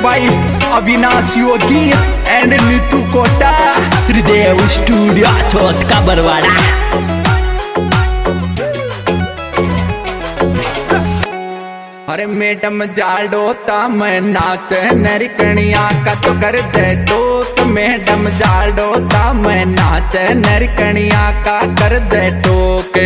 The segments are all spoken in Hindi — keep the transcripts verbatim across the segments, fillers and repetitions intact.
By Avinash Yogi and Neetu Kota, Shridev studio Chauth का बरवाड़ा। अरे मैडम जाडो ता मैं नाच नरकणिया का तो कर दे टोक, मैडम जाडो ता मैं नाच नरकणिया का कर दे टोक।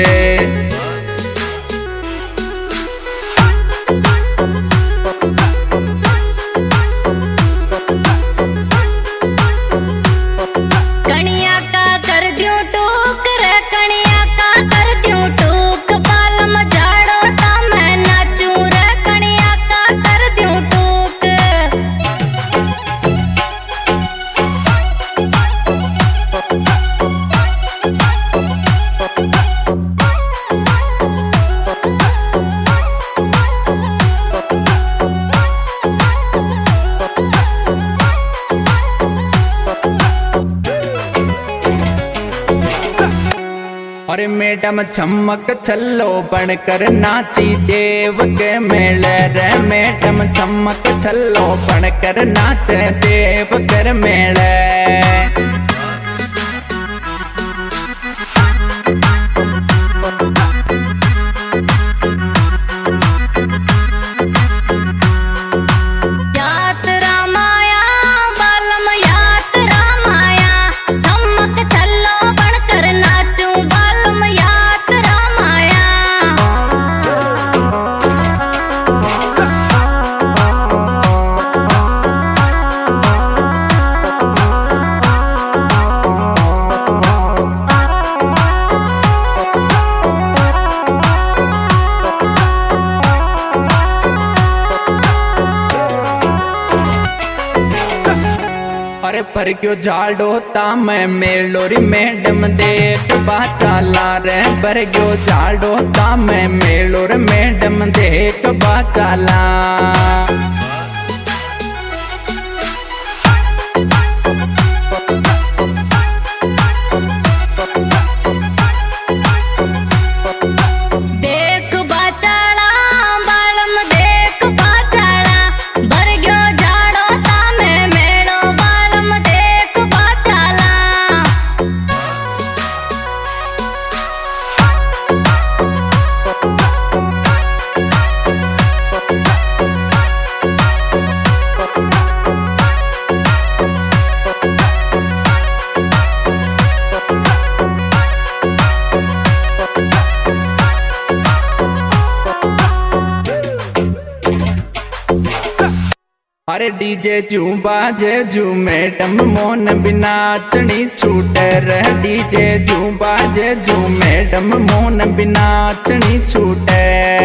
अरे मैडम चमक चलो बनकर नाची देव के मेले रे, मैडम चमक चलो बनकर नाच देव कर मेले। अरे पर क्यों झाड़ो ता मैं मेलोरी मैडम देख बाचाला रे, पर क्यों झाड़ो ता मैं मेलोर मैडम देख बाचाला। अरे डीजे जू बाजे जू मैडम मोन बिना चनी छूटे रे, डीजे जू बाजे जू मैडम मोन बिना चनी छूटे।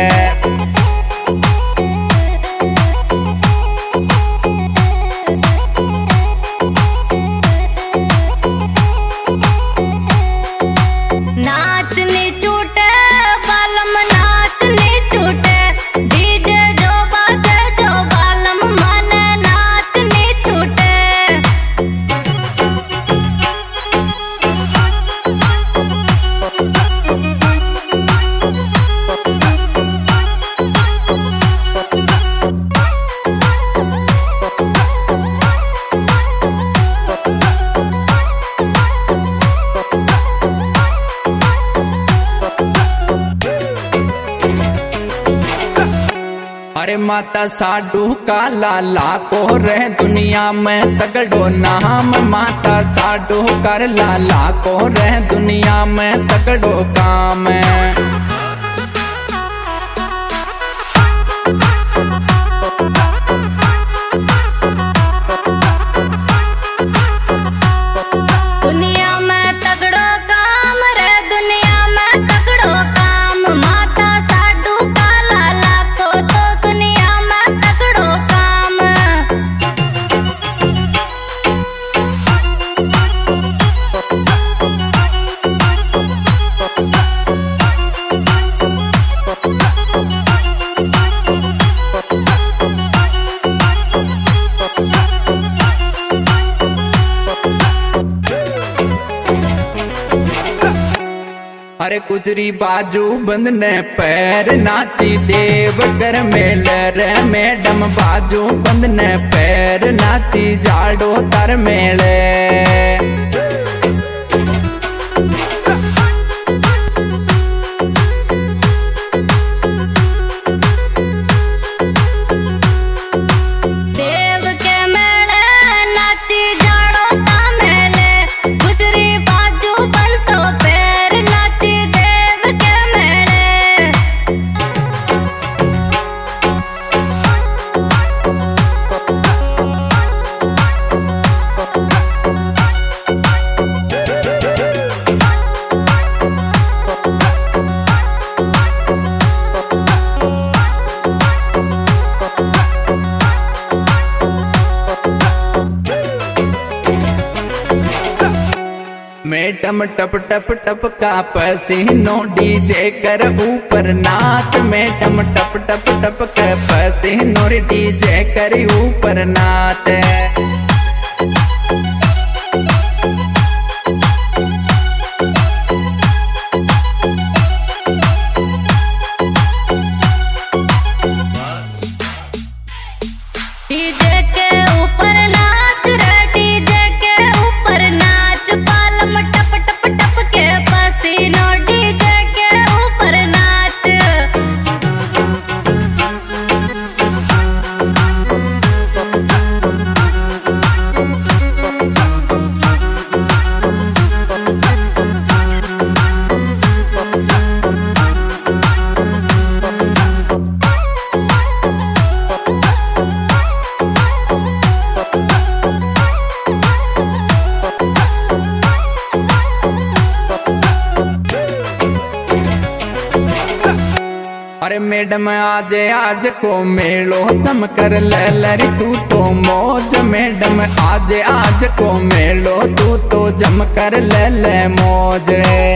अरे माता साडू का लाला को रह दुनिया में तगड़ो नाम, माता साडू कर लाला को रह दुनिया में तगड़ो काम। अरे गुजरी बाजू बंद ने पैर नाची देव कर मेल रे मैडम बाजू बंद ने पैर नाची जाड़ो तर मेले। मैडम टप टप टप का पसीनो डीजे कर ऊपर नाच। मैडम टप टप टप का पसीनो डीजे कर ऊपर नाच। डीजे के ऊपर नाच रे डीजे के ऊपर नाच पालम टप टप टप के पसीनो डीजे के ऊपर नाच। अरे मैडम आज आज को मेलो तम कर ले लरी तू तो मौज। मैडम आज आज को मेलो तू तो जम कर ले ले मौज।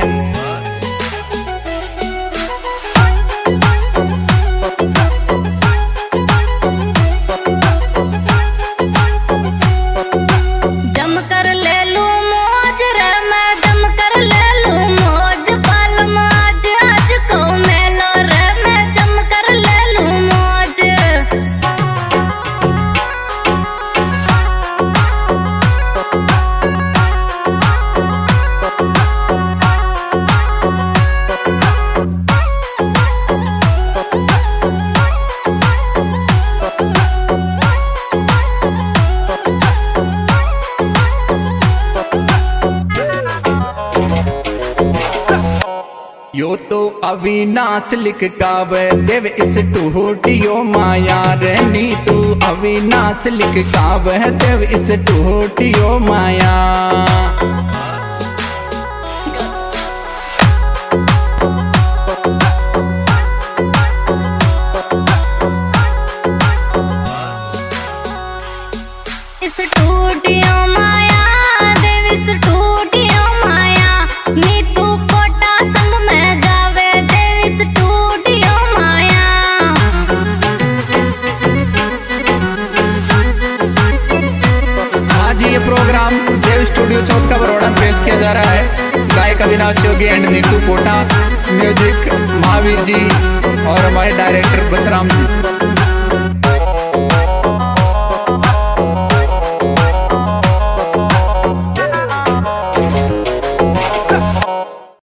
जम कर ले लू मौज रे मैं जम कर ले लू मौज पालम आज आज को मेलो रे मैं जम कर ले लू मौज। यो तो अविनाश लिख काव देव इस टूटियो माया रे नी तू अविनाश लिख काव देव इस टूटियो माया। इस टूटियो माया देव इस टूटियो माया नी तू कोटा संग में गावे देव इस टूटियो माया। आज ये प्रोग्राम देव स्टूडियो चौथ का बड़ौदा में पेश किया जा रहा है। गायक अविनाश योगी एंड नीतू कोटा, म्यूजिक महावीर जी और हमारे डायरेक्टर बसराम जी।